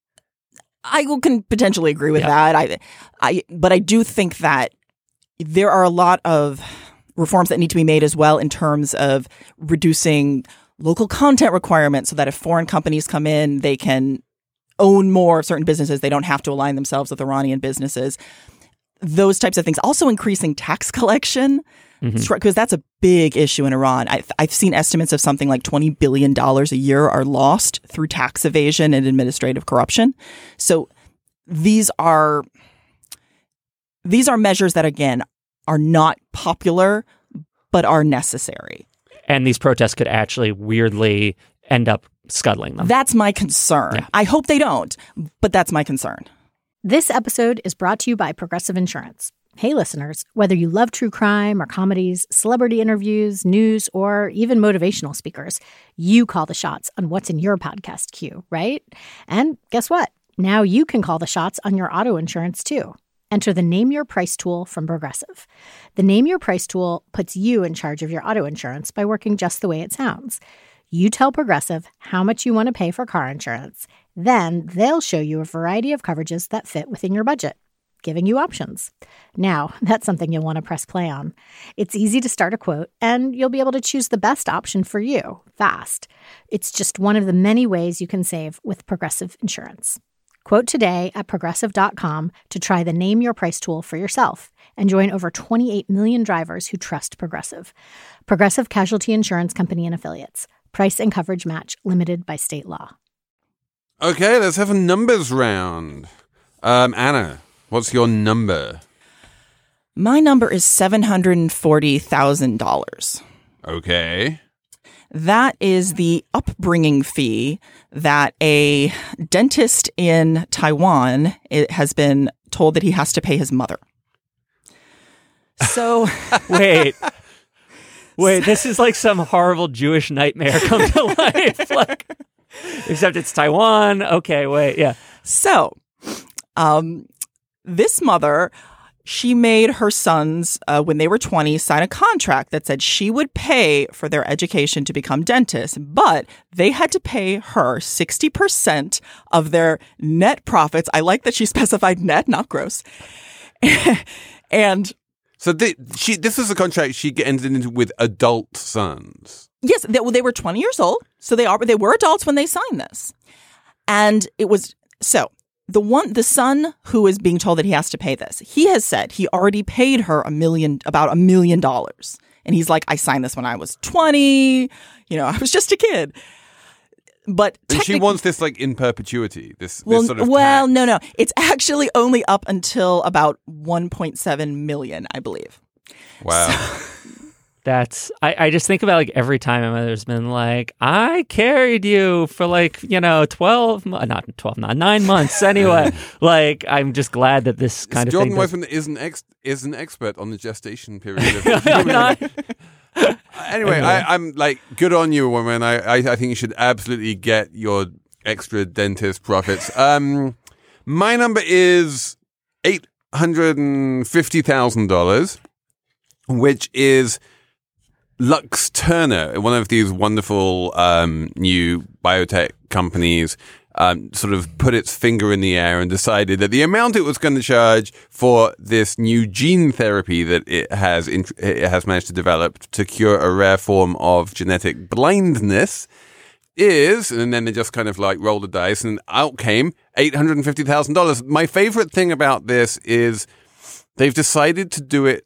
I can potentially agree with Yeah. that. I, I, but I do think that there are a lot of reforms that need to be made as well in terms of reducing local content requirements so that if foreign companies come in, they can own more of certain businesses. They don't have to align themselves with Iranian businesses. Those types of things. Also increasing tax collection, because mm-hmm. that's a big issue in Iran. I, I've seen estimates of something like twenty billion dollars a year are lost through tax evasion and administrative corruption. So these are these are measures that, again, are not popular, but are necessary. And these protests could actually weirdly end up scuttling them. That's my concern. Yeah. I hope they don't, but that's my concern. This episode is brought to you by Progressive Insurance. Hey, listeners, whether you love true crime or comedies, celebrity interviews, news, or even motivational speakers, you call the shots on what's in your podcast queue, right? And guess what? Now you can call the shots on your auto insurance, too. Enter the Name Your Price tool from Progressive. The Name Your Price tool puts you in charge of your auto insurance by working just the way it sounds. You tell Progressive how much you want to pay for car insurance. Then they'll show you a variety of coverages that fit within your budget, giving you options. Now, that's something you'll want to press play on. It's easy to start a quote, and you'll be able to choose the best option for you fast. It's just one of the many ways you can save with Progressive Insurance. Quote today at progressive dot com to try the Name Your Price tool for yourself and join over twenty-eight million drivers who trust Progressive. Progressive Casualty Insurance Company and Affiliates. Price and coverage match limited by state law. Okay, let's have a numbers round. Um, Anna, what's your number? My number is seven hundred forty thousand dollars. Okay. That is the upbringing fee that a dentist in Taiwan it has been told that he has to pay his mother. So Wait. Wait, this is like some horrible Jewish nightmare come to life. Like, except it's Taiwan. Okay, wait, yeah. So, um, this mother, she made her sons, uh, when they were twenty, sign a contract that said she would pay for their education to become dentists, but they had to pay her sixty percent of their net profits. I like that she specified net, not gross. And So they, she, this is a contract she entered into with adult sons. yes, they, well, they were twenty years old, so they are they were adults when they signed this. And it was so the one the son who is being told that he has to pay this, he has said he already paid her a million about a million dollars. And he's like, I signed this when I was twenty, you know, I was just a kid. But And she technic- wants this like in perpetuity. This, this well, sort of well, tax. no, no. It's actually only up until about one point seven million, I believe. Wow. That's, I, I just think about like every time my mother's been like, I carried you for like, you know, twelve, mo- not twelve, not nine months anyway. Like, I'm just glad that this kind of Jordan thing. does- Weissman is an ex, is an expert on the gestation period of the I'm human. not- Anyway, I, I'm like, good on you, woman. I, I, I think you should absolutely get your extra dentist profits. Um, my number is eight hundred fifty thousand dollars, which is Lux Turner, one of these wonderful um, new biotech companies, um, sort of put its finger in the air and decided that the amount it was going to charge for this new gene therapy that it has int- it has managed to develop to cure a rare form of genetic blindness is, and then they just kind of like rolled the dice and out came eight hundred fifty thousand dollars. My favorite thing about this is they've decided to do it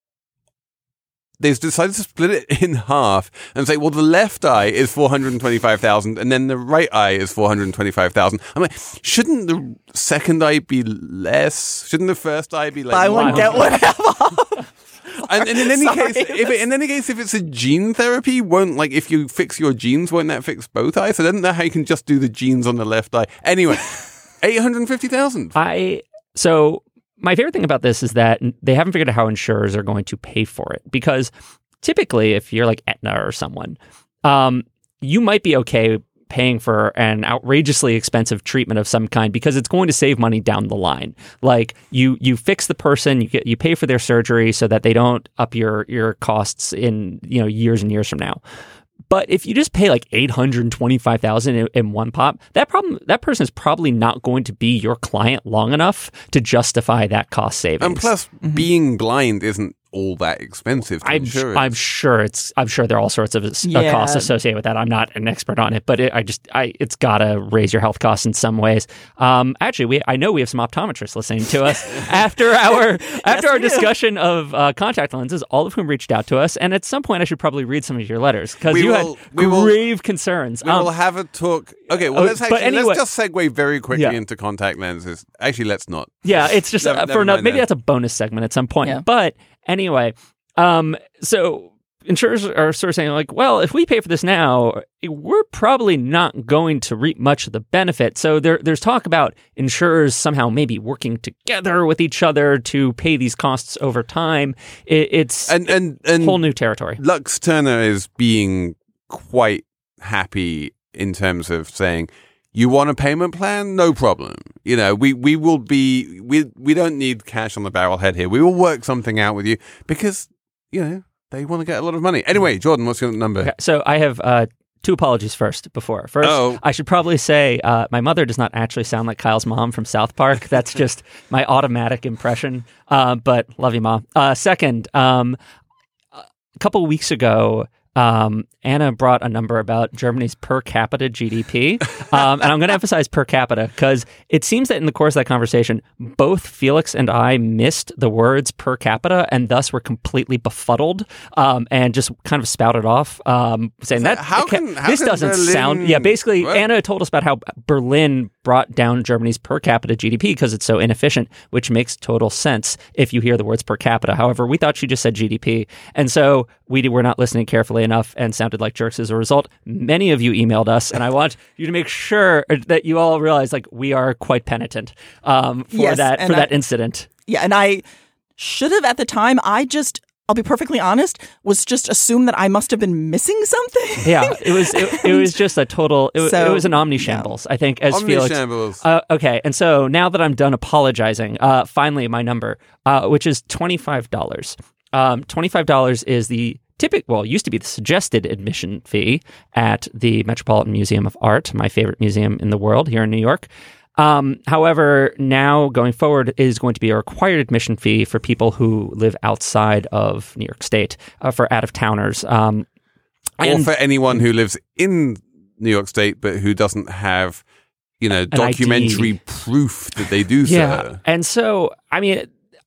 They've decided to split it in half and say, well, the left eye is four hundred twenty-five thousand dollars and then the right eye is four hundred twenty-five thousand dollars. I'm like, shouldn't the second eye be less? Shouldn't the first eye be like Buy one, get one half off. And, and in any Sorry. case, if it, in any case, if it's a gene therapy, won't like if you fix your genes, won't that fix both eyes? I don't know how you can just do the genes on the left eye. Anyway, eight hundred fifty thousand. I, so my favorite thing about this is that they haven't figured out how insurers are going to pay for it, because typically if you're like Aetna or someone, um, you might be okay paying for an outrageously expensive treatment of some kind because it's going to save money down the line. Like you you fix the person, you get you pay for their surgery so that they don't up your your costs in, you know, years and years from now. But if you just pay like eight hundred twenty-five thousand dollars in, in one pop, that problem that person is probably not going to be your client long enough to justify that cost savings. And plus, mm-hmm. being blind isn't all that expensive to I'm, insurance. I'm sure it's. I'm sure there are all sorts of yeah. costs associated with that. I'm not an expert on it, but it, I just, I, it's got to raise your health costs in some ways. Um, actually, we, I know we have some optometrists listening to us after our after our discussion of uh, contact lenses, all of whom reached out to us. And at some point, I should probably read some of your letters because you will, had we grave will, concerns. We um, will have a talk. Okay, well, uh, let's actually, anyway, let's just segue very quickly yeah. into contact lenses. Actually, let's not. Yeah, it's just never, uh, never for another. mind Maybe that. that's a bonus segment at some point. Yeah. But anyway. Um, so insurers are sort of saying like, well, if we pay for this now, we're probably not going to reap much of the benefit. So there, there's talk about insurers somehow maybe working together with each other to pay these costs over time. It, it's and, and, and whole new territory. Lux Turner is being quite happy in terms of saying, you want a payment plan? No problem. You know, we, we will be, we, we don't need cash on the barrel head here. We will work something out with you because, you know, they want to get a lot of money. Anyway, Jordan, what's your number? Okay, so I have uh, two apologies first before. First, oh. I should probably say uh, my mother does not actually sound like Kyle's mom from South Park. That's just my automatic impression. Uh, but love you, Mom. Uh, second, um, a couple of weeks ago, Um, Anna brought a number about Germany's per capita G D P. Um, and I'm going to emphasize per capita because it seems that in the course of that conversation, both Felix and I missed the words per capita and thus were completely befuddled um, and just kind of spouted off um, saying that, how can, how this can doesn't Berlin, sound. Yeah, basically, what? Anna told us about how Berlin brought down Germany's per capita G D P because it's so inefficient, which makes total sense if you hear the words per capita. However, we thought she just said G D P. And so we were not listening carefully enough and sounded like jerks as a result. Many of you emailed us, and I want you to make sure that you all realize like we are quite penitent um, for Yes, that for I, that incident. Yeah, and I should have at the time. I just, I'll be perfectly honest, was just assumed that I must have been missing something. Yeah, it was it, it was just a total. It, So, it was an omni shambles. Yeah. I think as Felix. Omnishambles. Uh, okay, and so now that I'm done apologizing, uh, finally my number, uh, which is twenty-five dollars. Um, twenty-five dollars is the typical, well, it used to be the suggested admission fee at the Metropolitan Museum of Art, my favorite museum in the world here in New York. Um, however, now going forward is going to be a required admission fee for people who live outside of New York State, uh, for out-of-towners. Um, or for anyone who lives in New York State but who doesn't have, you know, documentary I D. proof that they do yeah. so. And so, I mean,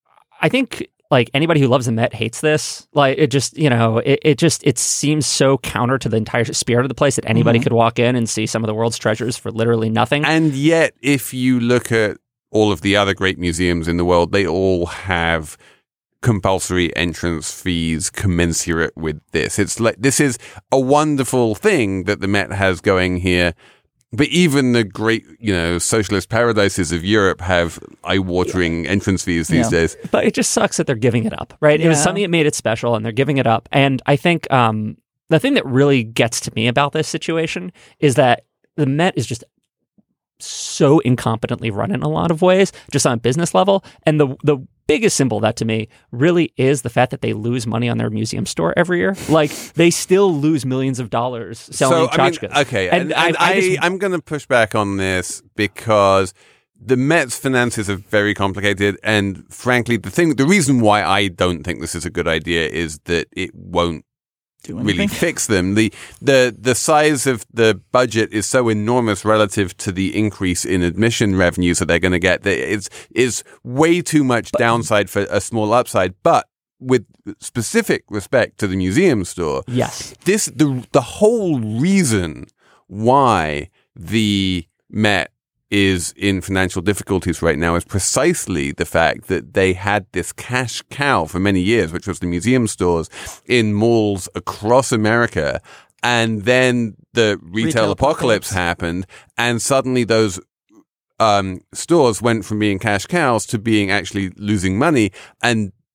I think... like anybody who loves the Met hates this. Like it just, you know, it, it just, it seems so counter to the entire spirit of the place that anybody mm-hmm. could walk in and see some of the world's treasures for literally nothing. And yet, if you look at all of the other great museums in the world, they all have compulsory entrance fees commensurate with this. It's like, this is a wonderful thing that the Met has going here. But even the great, you know, socialist paradises of Europe have eye-watering entrance fees these Yeah. days. But it just sucks that they're giving it up, right? It was Yeah. something that made it special, and they're giving it up. And I think um, the thing that really gets to me about this situation is that the Met is just so incompetently run in a lot of ways, just on a business level. And the the biggest symbol of that to me really is the fact that they lose money on their museum store every year. Like they still lose millions of dollars selling so, I mean, tchotchkes. okay, and, and, I, and I, I, just, I'm going to push back on this because the Met's finances are very complicated, and frankly, the thing, the reason why I don't think this is a good idea is that it won't Do really anything. fix them. The the the size of the budget is so enormous relative to the increase in admission revenues that they're going to get that it's is way too much but, downside for a small upside. But with specific respect to the museum store, yes, this the the whole reason why the Met is in financial difficulties right now is precisely the fact that they had this cash cow for many years, which was the museum stores in malls across America. And then the retail, Retail apocalypse, apocalypse happened, and suddenly those um, stores went from being cash cows to being actually losing money. And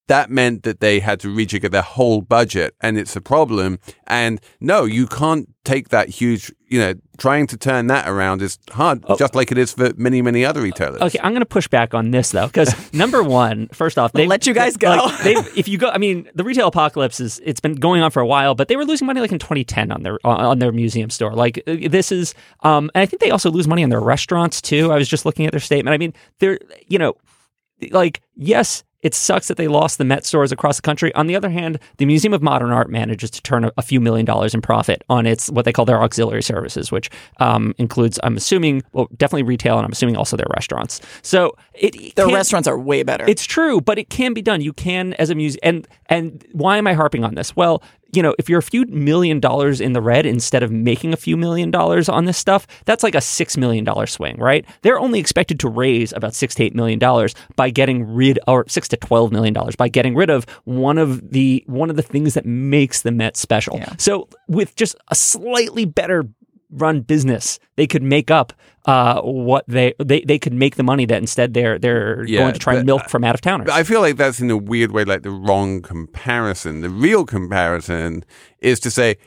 that meant that they had to rejigger their whole budget, and it's a problem. And no, you can't take that huge, you know, trying to turn that around is hard, oh. just like it is for many, many other retailers. Okay, I'm going to push back on this, though, because number one, first off, they let you guys go. Like, if you go, I mean, the retail apocalypse is, it's been going on for a while, but they were losing money like in twenty ten on their on their museum store. Like, this is, um, and I think they also lose money on their restaurants, too. I was just looking at their statement. I mean, they're, you know, like, yes, it sucks that they lost the Met stores across the country. On the other hand, the Museum of Modern Art manages to turn a, a few million dollars in profit on its what they call their auxiliary services, which um, includes, I'm assuming, well, definitely retail, and I'm assuming also their restaurants. So it, it their restaurants are way better. It's true, but it can be done. You can, as a museum, and and why am I harping on this? Well, you know, if you're a few million dollars in the red instead of making a few million dollars on this stuff, that's like a six million dollars swing, right? They're only expected to raise about six to eight million dollars by getting rid, or six to twelve million dollars by getting rid of one of the one of the things that makes the Met special. Yeah. So with just a slightly better run business, they could make up uh, what they, they they could make the money that instead they're they're yeah, going to try and milk from out of towners. But I feel like that's in a weird way like the wrong comparison. The real comparison is to say,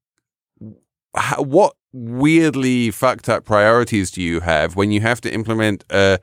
how, what weirdly fucked up priorities do you have when you have to implement a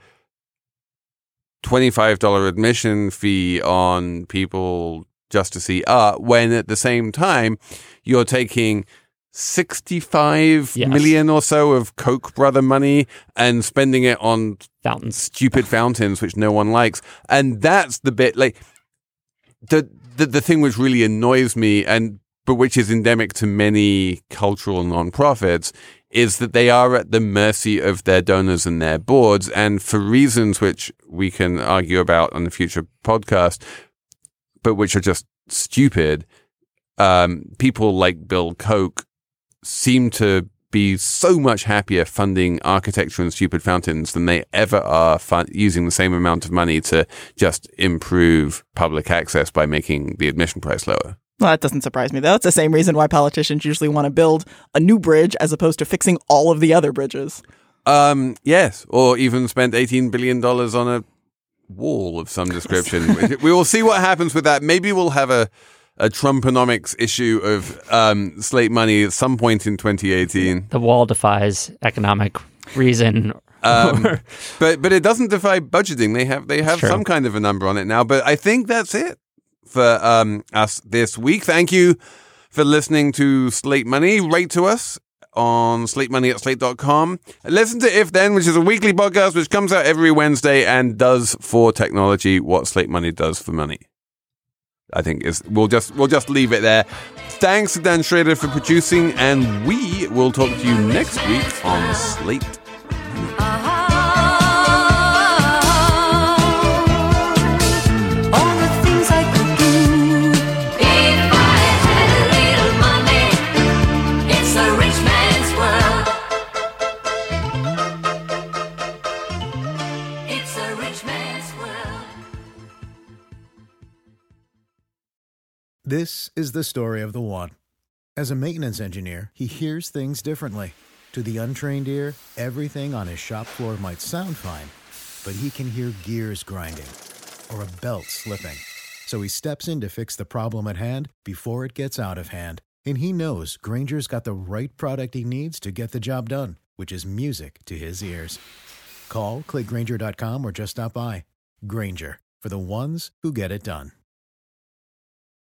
twenty-five dollars admission fee on people just to see art, when at the same time you're taking sixty-five yes. million or so of Koch brother money and spending it on fountains, stupid fountains, which no one likes. And that's the bit, like, the, the, the thing which really annoys me, and but which is endemic to many cultural nonprofits, is that they are at the mercy of their donors and their boards. And for reasons which we can argue about on the future podcast, but which are just stupid, um, people like Bill Koch seem to be so much happier funding architecture and stupid fountains than they ever are fun- using the same amount of money to just improve public access by making the admission price lower. Well, that doesn't surprise me, though. It's the same reason why politicians usually want to build a new bridge as opposed to fixing all of the other bridges. Um, yes, or even spend eighteen billion dollars on a wall of some description. We will see what happens with that. Maybe we'll have a a Trumponomics issue of um, Slate Money at some point in twenty eighteen. The wall defies economic reason. Um, but but it doesn't defy budgeting. They have they have True. some kind of a number on it now. But I think that's it for um, us this week. Thank you for listening to Slate Money. Write to us on slate money at slate dot com. Listen to If Then, which is a weekly podcast which comes out every Wednesday and does for technology what Slate Money does for money. I think is we'll just we'll just leave it there. Thanks to Dan Schrader for producing, and we will talk to you next week on Slate. This is the story of the one. As a maintenance engineer, he hears things differently. To the untrained ear, everything on his shop floor might sound fine, but he can hear gears grinding or a belt slipping. So he steps in to fix the problem at hand before it gets out of hand. And he knows Grainger's got the right product he needs to get the job done, which is music to his ears. Call, click Grainger dot com, or just stop by. Grainger, for the ones who get it done.